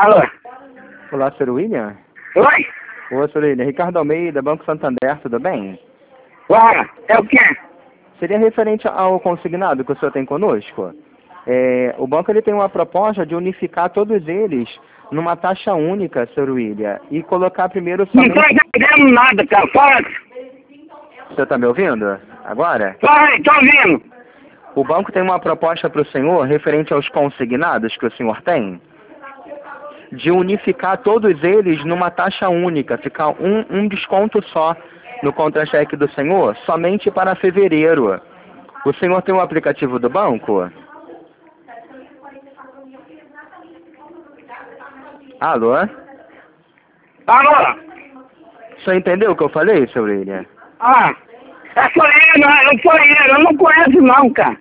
Alô? Olá, Sr. William. Oi? Oi, Sr. William. Ricardo Almeida, Banco Santander, tudo bem? Ora, é o quê? Seria referente ao consignado que o senhor tem conosco. O banco ele tem uma proposta de unificar todos eles numa taxa única, Sr. William, e colocar primeiro Não somente... tô entendendo nada, cara. Fala. O senhor está me ouvindo? Agora? Fala aí, tô ouvindo. O banco tem uma proposta para o senhor referente aos consignados que o senhor tem, de unificar todos eles numa taxa única, ficar um desconto só no contra-cheque do senhor, somente para fevereiro. O senhor tem um aplicativo do banco? Alô? Alô? O senhor entendeu o que eu falei, Sr. William? Ah, é foieiro, não foi ele. Eu não conheço não, cara.